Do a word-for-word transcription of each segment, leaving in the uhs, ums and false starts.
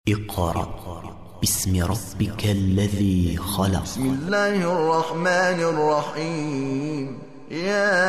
اقرأ باسم ربك الذي خلق. بسم الله الرحمن الرحيم. يا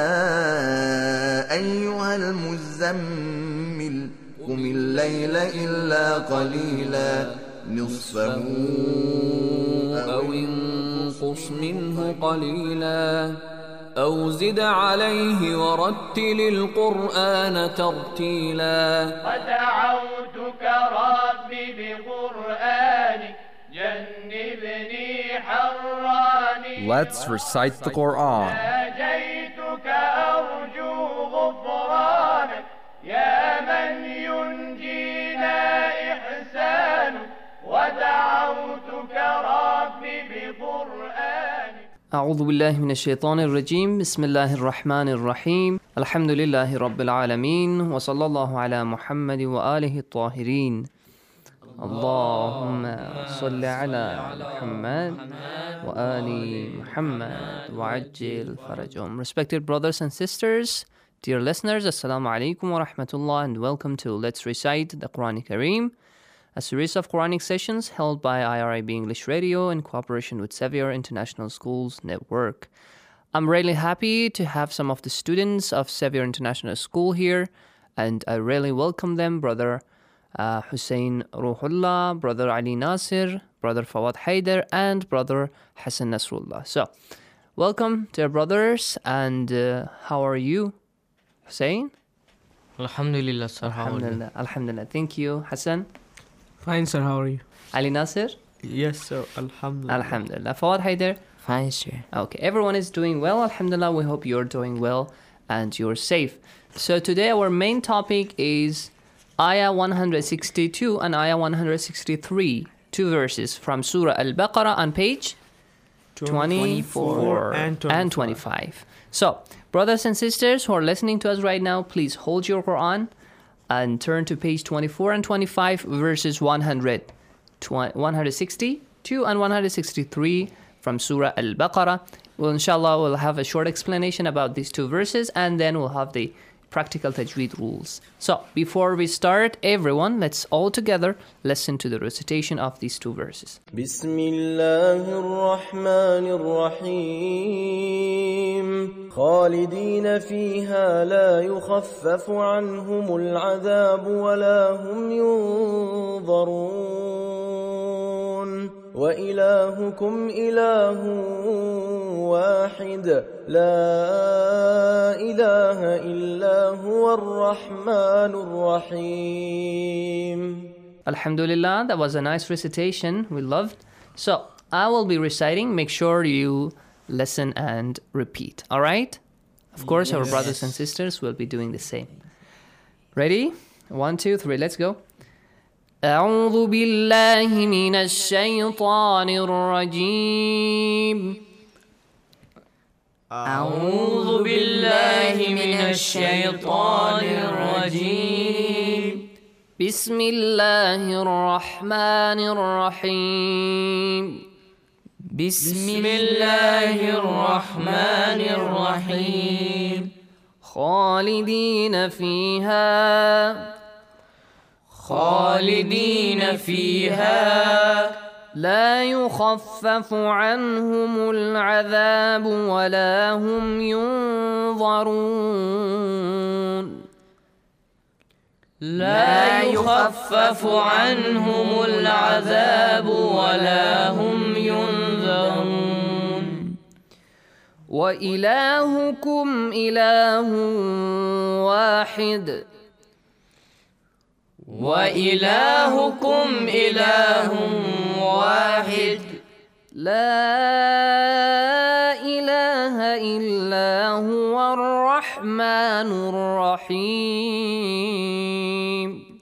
أيها المزمل قم الليل إلا قليلا نصفه أو انقص منه قليلا أو زد عليه ورتل القرآن ترتيلا. ودعوتك ربي بقرآنك جنبني حراني. Let's recite the Quran. ناجيتك أرجو غفرانك يا من ينجينا إحسانك. ودعوتك ربي بقرآنك. أعوذ بالله من الشيطان الرجيم. بسم الله الرحمن الرحيم. الحمد لله رب العالمين وصلى الله على محمد وآله الطاهرين. اللهم صل على محمد وآل محمد وعجل فرجهم. Respected brothers and sisters, dear listeners, Assalamu alaikum wa rahmatullah, and welcome to Let's Recite the Quran Kareem, a series of Quranic sessions held by I R I B English Radio in cooperation with Xavier International Schools Network. I'm really happy to have some of the students of Xavier International School here, and I really welcome them, Brother uh, Hussein Ruhullah, Brother Ali Nasir, Brother Fawad Haider, and Brother Hassan Nasrullah. So, welcome, dear brothers, and uh, how are you, Hussein? Alhamdulillah, sir. How are you? Alhamdulillah. Alhamdulillah. Thank you, Hassan. Fine, sir. How are you? Ali Nasir? Yes, sir. Alhamdulillah. Alhamdulillah. Fawad Haider? Fine, sir. Okay, everyone is doing well. Alhamdulillah. We hope you're doing well and you're safe. So today our main topic is Ayah one hundred sixty-two and Ayah one hundred sixty-three. Two verses from Surah Al-Baqarah on page twenty-four and and twenty-five. So, brothers and sisters who are listening to us right now, please hold your Quran and turn to page twenty-four and twenty-five, verses one hundred, one hundred sixty-two and one hundred sixty-three from Surah Al-Baqarah. Well, inshallah, we'll have a short explanation about these two verses, and then we'll have the practical tajweed rules. So, before we start, everyone, let's all together listen to the recitation of these two verses. بسم الله الرحمن الرحيم. خالدين فيها لا يخفف عنهم العذاب ولا هم ينظرون. وإلهكم إله واحد لا إله إلا هو الرحمن الرحيم. Alhamdulillah, that was a nice recitation. We loved. So, I will be reciting. Make sure you listen and repeat. All right? Of course, yes. Our brothers and sisters will be doing the same. Ready? One, two, three. Let's go. أعوذ بالله من الشيطان الرجيم. أعوذ بالله من الشيطان الرجيم. بسم الله الرحمن الرحيم. بسم الله الرحمن الرحيم. خالدين فيها خالدين فيها لا يخفف عنهم العذاب ولا هم ينظرون. لا يخفف عنهم العذاب ولا هم ينظرون. وإلهكم إله واحد وإلهكم إله واحد لا إله إلا هو الرحمن الرحيم.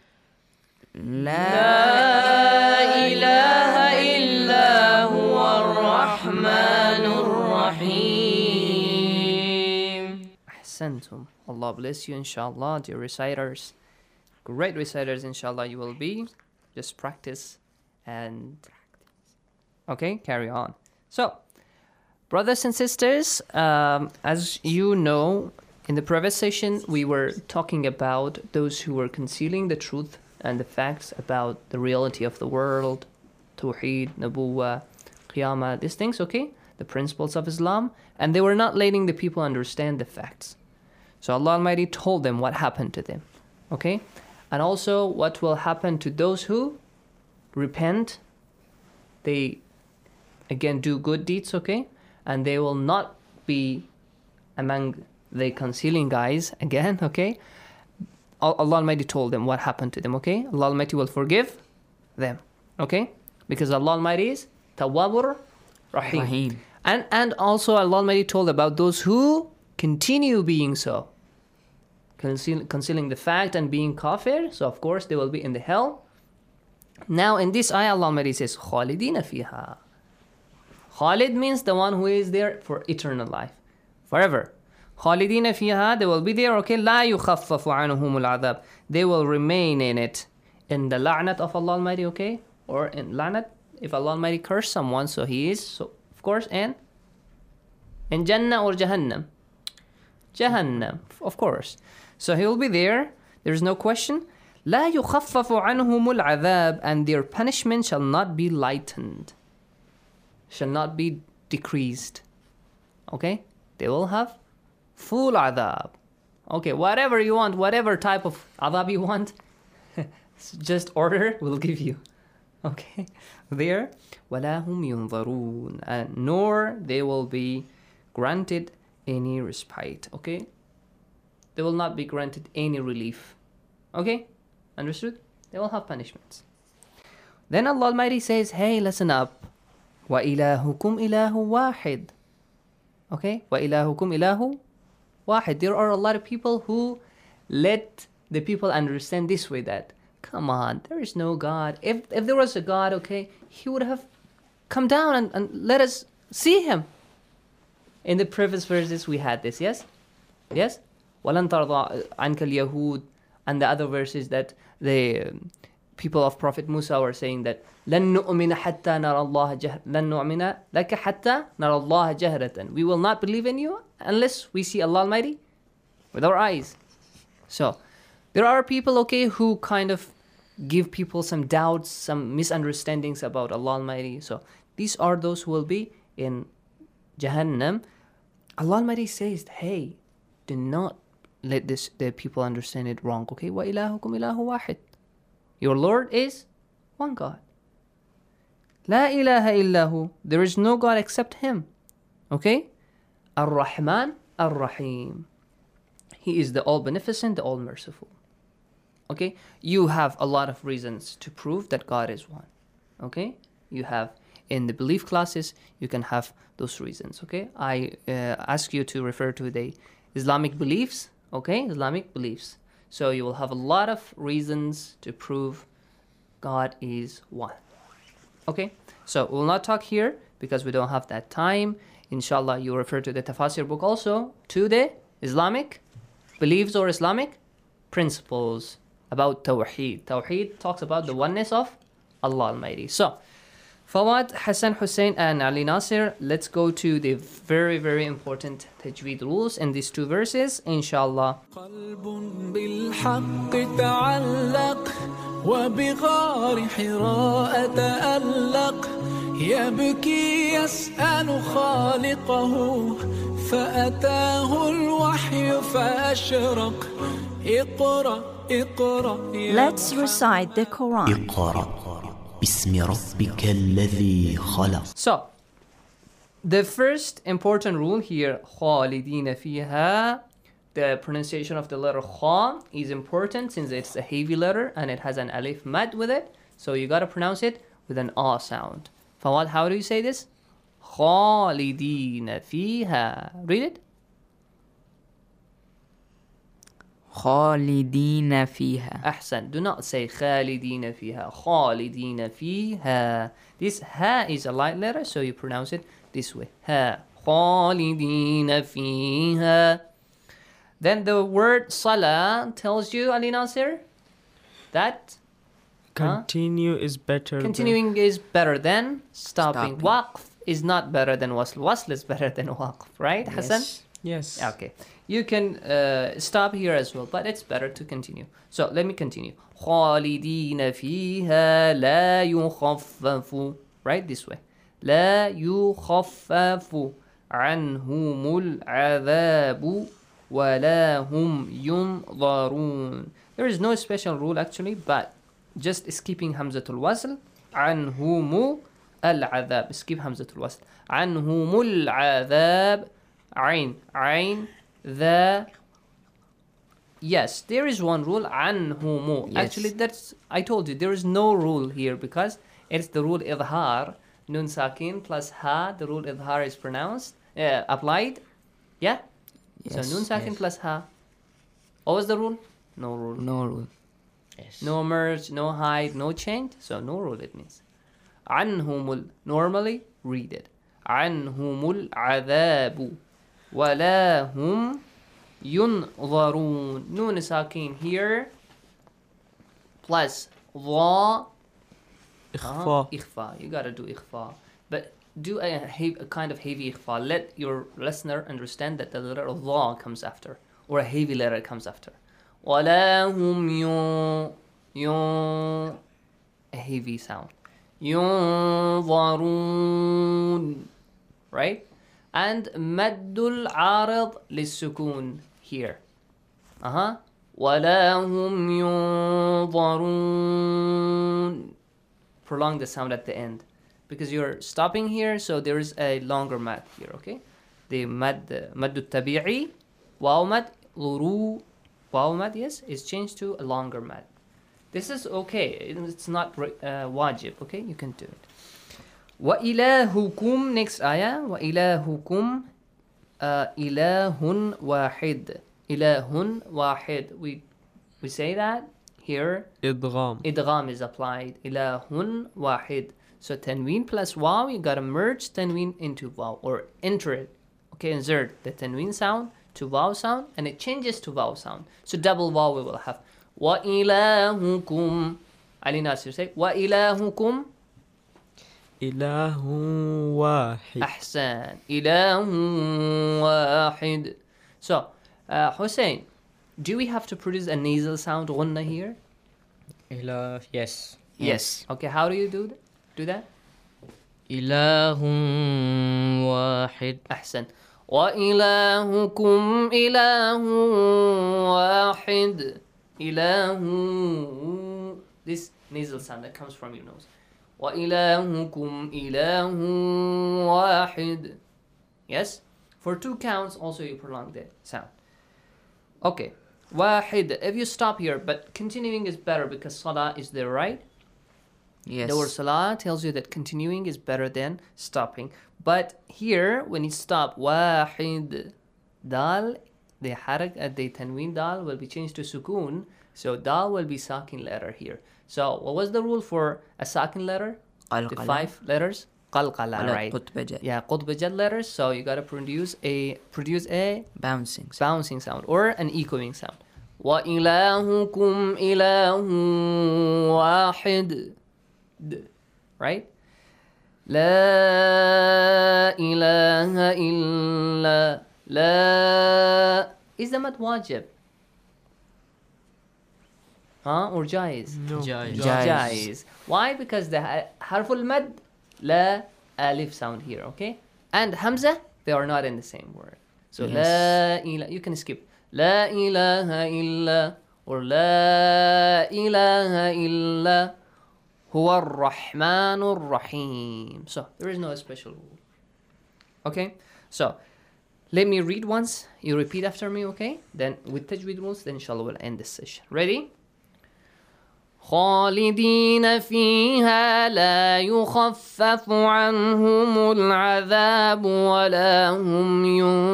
لا إله إلا هو الرحمن الرحيم. أحسنتم. Allah bless you, inshallah, dear reciters. Great reciters, inshallah, you will be. Just practice and okay, carry on. So, brothers and sisters, um, as you know, in the previous session, we were talking about those who were concealing the truth and the facts about the reality of the world, Tawheed, Nabuwa, Qiyamah, these things, okay? The principles of Islam, and they were not letting the people understand the facts. So Allah Almighty told them what happened to them, okay? And also what will happen to those who repent, they again do good deeds, okay? And they will not be among the concealing guys again, okay? Allah Almighty told them what happened to them, okay? Allah Almighty will forgive them, okay? Because Allah Almighty is Tawwabur Rahim. Rahim. And, and also Allah Almighty told about those who continue being so, conceal, concealing the fact and being kafir, so of course they will be in the hell. Now in this ayah Allah Almighty says, Khalidina fiha. Khalid means the one who is there for eternal life, forever. Khalidina fiha, they will be there, okay? La yukhaffafu anhumul adhab. They will remain in it, in the la'nat of Allah Almighty, okay? Or in la'nat, if Allah Almighty curse someone, so he is, so of course, in, in Jannah or Jahannam. Jahannam, of course. So he will be there, there is no question. La yukhaffafu anhumul adhab, and their punishment shall not be lightened, shall not be decreased, okay? They will have full adhab. Okay, whatever you want, whatever type of adhab you want, just order, we'll give you. Okay, there, وَلَا هُمْ يُنظَرُونَ, and nor they will be granted any respite, okay? They will not be granted any relief, okay? Understood? They will have punishments. Then Allah Almighty says, hey, listen up. وَإِلَهُكُمْ إِلَهُ وَاحِدٌ. Okay? وَإِلَهُكُمْ إِلَهُ وَاحِدٌ. There are a lot of people who let the people understand this way, that, come on, there is no God. If if there was a God, okay, he would have come down and, and let us see him. In the previous verses we had this, yes? Yes? وَلَنْ تَرْضَى عَنْكَ الْيَهُودِ. And the other verses that the people of Prophet Musa were saying that لَن نُؤْمِنَ حَتَّى نَرَى اللَّهَ جَهْرَةً لَن نُؤْمِنَ لَكَ حَتَّى نَرَى اللَّهَ جَهْرَةً. We will not believe in you unless we see Allah Almighty with our eyes. So there are people, okay, who kind of give people some doubts, some misunderstandings about Allah Almighty. So these are those who will be in Jahannam. Allah Almighty says, hey, do not let this the people understand it wrong, okay? وَإِلَهُكُمْ إِلَهُ وَاحِدٌ. Your Lord is one God. La ilaha illahu. There is no God except Him. Okay? Ar-Rahman, Ar-Rahim. He is the all-beneficent, the all-merciful. Okay? You have a lot of reasons to prove that God is one. Okay? You have, in the belief classes, you can have those reasons. Okay? I uh, ask you to refer to the Islamic beliefs. Okay? Islamic beliefs. So you will have a lot of reasons to prove God is one. Okay? So we will not talk here because we don't have that time. Inshallah, you refer to the Tafasir book also, to the Islamic beliefs or Islamic principles about Tawheed. Tawheed talks about the oneness of Allah Almighty. So, Fawad, Hassan Hussein and Ali Nasir, let's go to the very, very important Tajweed rules in these two verses, inshallah. وبغار حراء تألق يبكي يسأل خالقه فأتاه الوحي فأشرق اقرأ اقرأ. Let's recite the Quran. اقرأ باسم ربك الذي خلق. So, the first important rule here, خالدين فيها, the pronunciation of the letter Kha is important since it's a heavy letter and it has an alif mad with it. So you gotta pronounce it with an ah sound. Fawad, how do you say this? Khalidina fiha. Read it. Khalidina fiha. Ahsan. Do not say Khalidina fiha. Khalidina fiha. This ha is a light letter, so you pronounce it this way. Ha. Khalidina fiha. Then the word Salah tells you, Ali Nasir, that continue huh? is better. Continuing than... is better than stopping. stopping. Waqf is not better than wasl. Wasl is better than waqf, right, yes. Hassan? Yes. Okay. You can uh, stop here as well, but it's better to continue. So let me continue. خالدين فيها لا يخفف. Right this way. لا يخفف عنهم العذاب ولا هم ينظرون. There is no special rule actually, but just skipping همزة الوصل. عنهم العذاب. Skip همزة الوصل. عنهم العذاب. عين عين ذا. Yes, there is one rule. عنهم. Yes. Actually, that's I told you there is no rule here because it's the rule إظهار. Nun sakin plus ha. The rule إظهار is pronounced, uh, applied. Yeah. Yes, So nun sakin yes. plus ha. What was the rule? No rule. No rule. Yes. No merge, no hide, no change. So no rule it means. عنهم. Normally read it. عنهم العذاب ولا هم ينظرون. Nun sakin here plus ضا. إخفاء. إخفاء. You gotta do إخفاء. But do a, heavy, a kind of heavy إخفاء. Let your listener understand that the letter ضا comes after, or a heavy letter comes after. ولا هم ين ين a heavy sound. ينظرون. Right? And مد العارض للسكون here. Uh-huh. ولا هم ينظرون. Prolong the sound at the end because you're stopping here, so there is a longer mad here. Okay, the mad mad الطبيعي واو mad ضرو واو mad yes is changed to a longer mad. This is okay. It's not uh, wajib. Okay, you can do it. وإلهكم next ayah. وإلهكم uh, إله واحد. إله واحد. We we say that here. إدغام. إدغام is applied. إله واحد. So tanween plus waw, you gotta merge tanween into waw or enter it. Okay, insert the tanween sound to waw sound and it changes to waw sound. So double waw we will have. وإلهكم. Ali Nasir say وإلهكم. إله واحد. أحسن. إله واحد. So uh, Hussein, do we have to produce a nasal sound غنة here? إله. Yes. Yes. Okay, how do you do that? Do that? إله واحد. أحسن. وإلهكم إله واحد. إله. This nasal sound that comes from your nose. وإلهكم إله واحد. Yes? For two counts, also you prolong the sound. Okay. واحد. If you stop here, but continuing is better because salah is there, right? Yes. The word salah tells you that continuing is better than stopping. But here, when you stop, واحد, dal, the harak at the tanween dal will be changed to sukoon. So dal will be sakin letter here. So what was the rule for a sakin letter? The قلقلة. five letters? qalqala, على right? قطب جاء. Yeah, qutb jad letters. So you gotta produce a produce a bouncing sound. bouncing sound or an echoing sound. وإلهكم إله واحد. Right? لا إله إلا لا. Is the mad wajib? Huh? Or jaiz? No. Jaiz. Jaiz. Why? Because the ha- harful mad la alif sound here, okay? And hamza, they are not in the same word. So Yes. la ila, you can skip. La ilaha illa or la ilaha illa huwa ar-Rahmanur Rahim. So there is no special rule. Okay? So let me read once. You repeat after me, okay? Then with tajweed rules, then inshallah we'll end this session. Ready? خالدين فيها لا يخفف عنهم العذاب ولا هم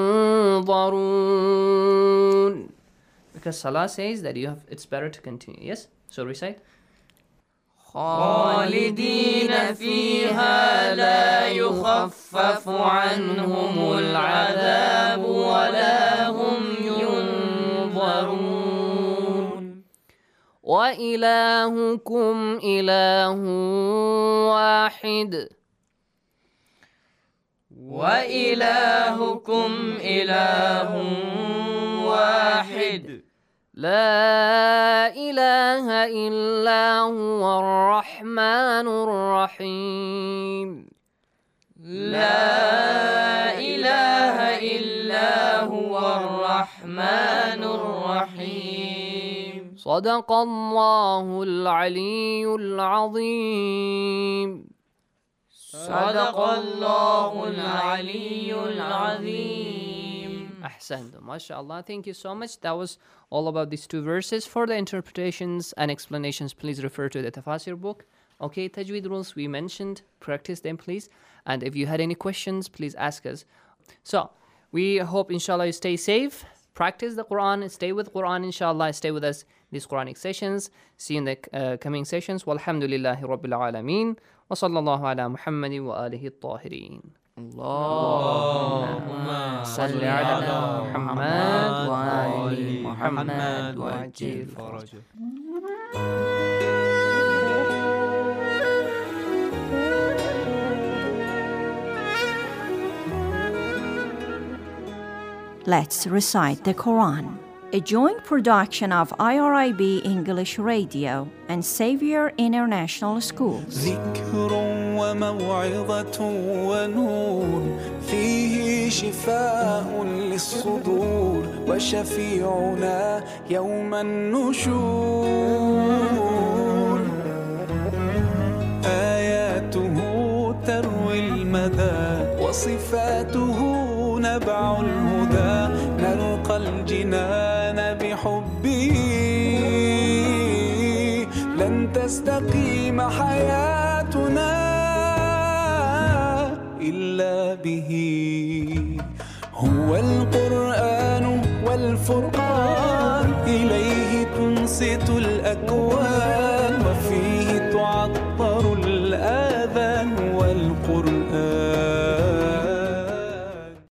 ينظرون. Because Salah says that you have, it's better to continue. Yes? So recite. خالدين فيها لا يخفف عنهم العذاب ولا هم ينظرون. وإلهكم إله واحد. وإلهكم إله واحد لا إله إلا هو الرحمن الرحيم لا إله إلا هو الرحمن الرحيم صدق الله العلي العظيم صدق الله العلي العظيم. Ahsantum. MashaAllah. Thank you so much. That was all about these two verses. For the interpretations and explanations, please refer to the Tafasir book. Okay, Tajweed rules we mentioned. Practice them, please. And if you had any questions, please ask us. So, we hope, inshallah, you stay safe. Practice the Quran. Stay with Quran, inshallah. Stay with us these Quranic sessions. See you in the uh, coming sessions. Walhamdulillahi Rabbil Alameen. Wa sallallahu ala Muhammadin wa alihi at-tahirin. اللهم صل على محمد وآل محمد وعجل فرجه. Let's recite the Quran. A joint production of I R I B English Radio and Xavier International Schools. ذكر وموعظة ونور فيه شفاء للصدور وشفيعنا يوم النشور آياته تروي المدى وصفاته نبع الهدى نلقى الجنان بحبه لن تستقيم حياتنا إلا به هو القرآن والفرقان إليه تنصت الأكوان وفيه تعطر الآذان والقرآن